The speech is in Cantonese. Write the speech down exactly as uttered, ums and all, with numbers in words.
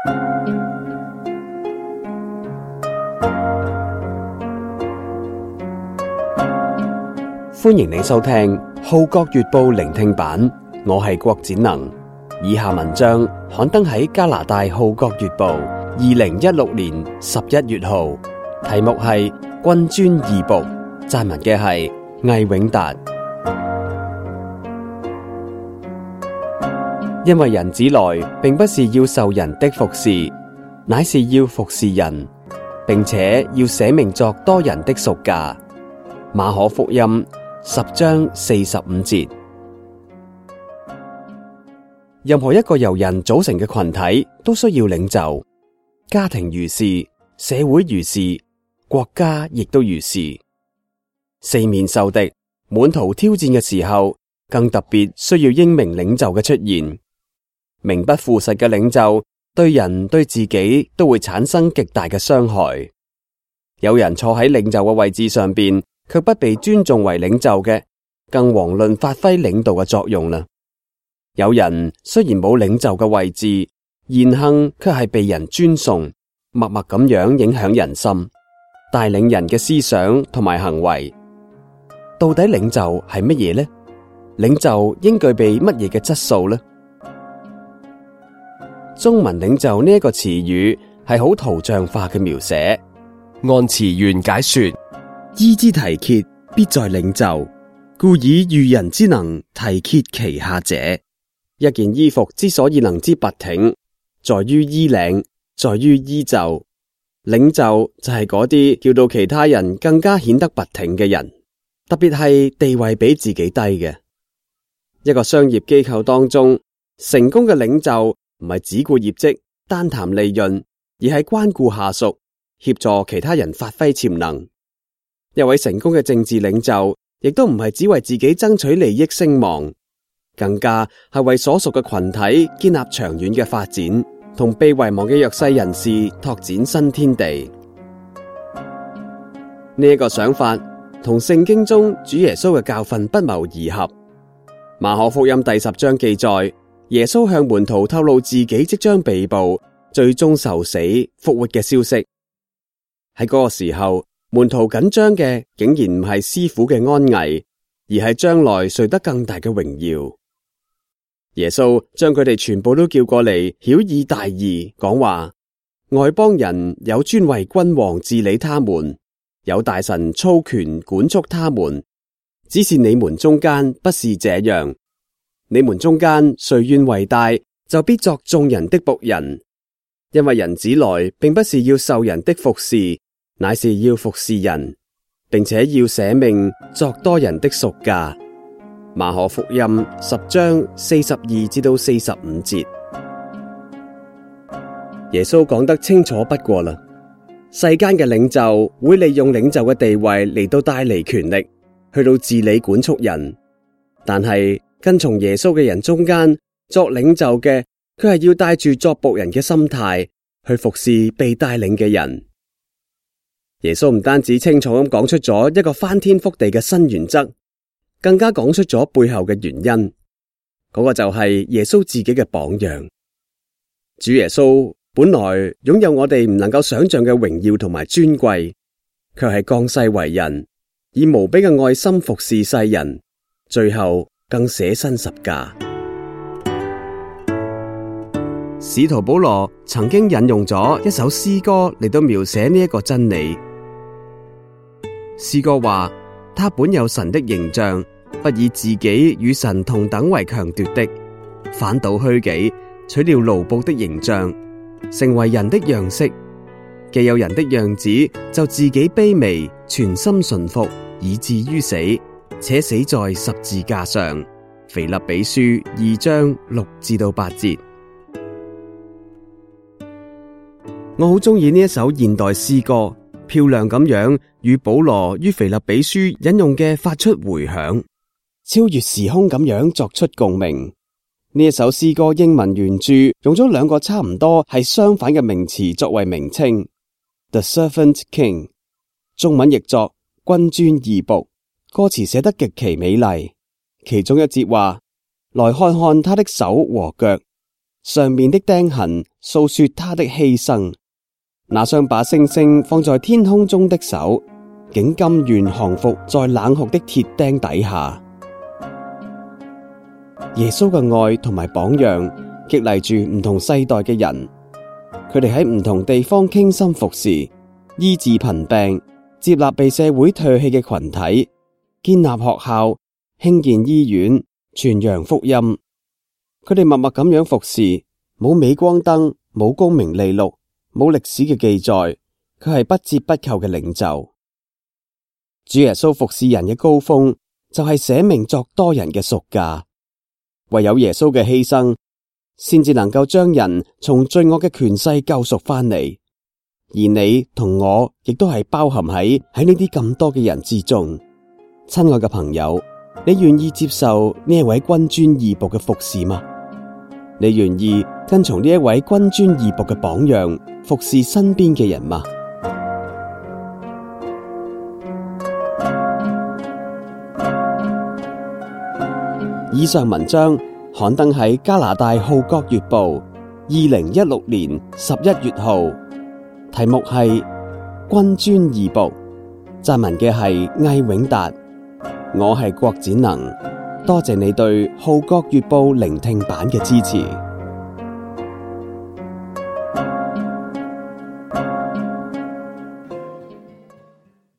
歡迎你收聽《號角月報》聆聽版，我係郭展能。以下文章刊登喺加拿大《號角月報》二零一六年十一月號，題目係《君尊義僕》，撰文嘅係魏永達。因為人子來，並不是要受人的服侍，乃是要服侍人，並且要捨命作多人的贖價。馬可福音十章四十五節。任何一個由人組成嘅群體都需要領袖，家庭如是，社會如是，國家亦都如是。四面受敵、滿途挑戰嘅時候，更特別需要英明領袖嘅出現。名不副實嘅領袖對人對自己都會產生極大嘅傷害。有人坐喺領袖嘅位置上邊，卻不被尊重為領袖嘅，更遑論發揮領導嘅作用啦。有人雖然冇領袖嘅位置，言行卻係被人尊崇，默默咁樣影響人心，帶領人嘅思想同埋行為。到底領袖係乜嘢呢？領袖應具備乜嘢嘅質素呢？中文領袖呢一個詞語係好圖像化嘅描寫， 按詞源解說， 衣之提挈，必在領袖，故以喻人之能提挈其下者。一件衣服之所以能之拔挺，在於衣領，在於衣袖。領袖就係嗰啲叫到其他人更加顯得拔挺嘅人，特別係地位比自己低嘅。一個商業機構當中，成功嘅領袖唔係只顧業績、單談利潤，而係關顧下屬，協助其他人發揮潛能。一位成功嘅政治領袖，亦都唔係只為自己爭取利益聲望，更加係為所屬嘅群體建立長遠嘅發展，同被遺忘嘅弱勢人士拓展新天地。呢一個想法同聖經中主耶穌嘅教訓不謀而合。馬可福音第十章記載，耶穌向門徒透露自己即將被捕，最終受死復活嘅消息。喺嗰個時候，門徒緊張嘅竟然唔係師傅嘅安危，而係將來誰得更大嘅榮耀。耶穌將佢哋全部都叫過嚟，曉以大義，講話：外邦人有專為君王治理他們，有大臣操權管束他們，只是你們中間不是這樣。你們中間誰願為大，就必作眾人的僕人。因為人子來，並不是要受人的服侍，乃是要服侍人，並且要捨命作多人的贖價。馬可福音十章四十二至到四十五節。耶穌講得清楚不過啦。世間嘅領袖會利用領袖嘅地位嚟到帶嚟權力，去到治理管束人，但係跟從耶穌嘅人中間作領袖嘅，佢係要帶住作僕人嘅心態去服侍被帶領嘅人。耶穌唔單止清楚咁講出咗一個翻天覆地嘅新原則，更加講出咗背後嘅原因。嗰個就係耶穌自己嘅榜樣。主耶穌本來擁有我哋唔能夠想象嘅榮耀同埋尊貴，卻係降世為人，以無比嘅愛心服侍世人，最後更捨身十架。使徒保羅曾經引用咗一首詩歌嚟到描寫呢一個真理。詩歌話：他本有神的形象，不以自己與神同等為強奪的，反倒虛己，取了奴僕的形象，成為人的樣式。既有人的樣子，就自己卑微，全心順服，以至於死，且死在十字架上。腓立比書二章六至到八節。我好鍾意呢一首現代詩歌，漂亮咁樣與保羅於腓立比書引用嘅發出回響，超越時空咁樣作出共鳴。呢一首詩歌英文原著用咗兩個差唔多係相反嘅名詞作為名稱 ，The Servant King， 中文譯作君尊義僕。歌詞寫得極其美麗，其中一節話：來看看他的手和腳， 上面的釘痕訴說他的犧牲。那雙把星星放在天空中的手，竟甘願降服在冷酷的鐵釘底下。耶穌嘅愛同埋榜樣激勵住唔同世代嘅人，佢哋喺唔同地方傾心服侍，醫治貧病，接納被社會唾棄嘅群體，建立學校，興建醫院，傳揚福音。佢哋默默咁樣服侍，冇鎂光燈，冇功名利祿，冇歷史嘅記載，佢係不折不扣嘅領袖。主耶穌服侍人嘅高峰，就係捨命作多人嘅贖價。唯有耶穌嘅犧牲，先至能夠將人從罪惡嘅權勢救贖翻嚟。而你同我亦都係包含喺喺呢啲咁多嘅人之中。親愛嘅朋友，你願意接受呢一位君尊義僕嘅服侍嗎？你願意跟從呢一位君尊義僕嘅榜樣，服侍身邊嘅人嗎？以上文章刊登喺加拿大《號角月報》二零一六年十一月號，題目係君尊義僕，撰文嘅係魏永達。我係郭展能，多謝你對《號角月報》聆聽版嘅支持。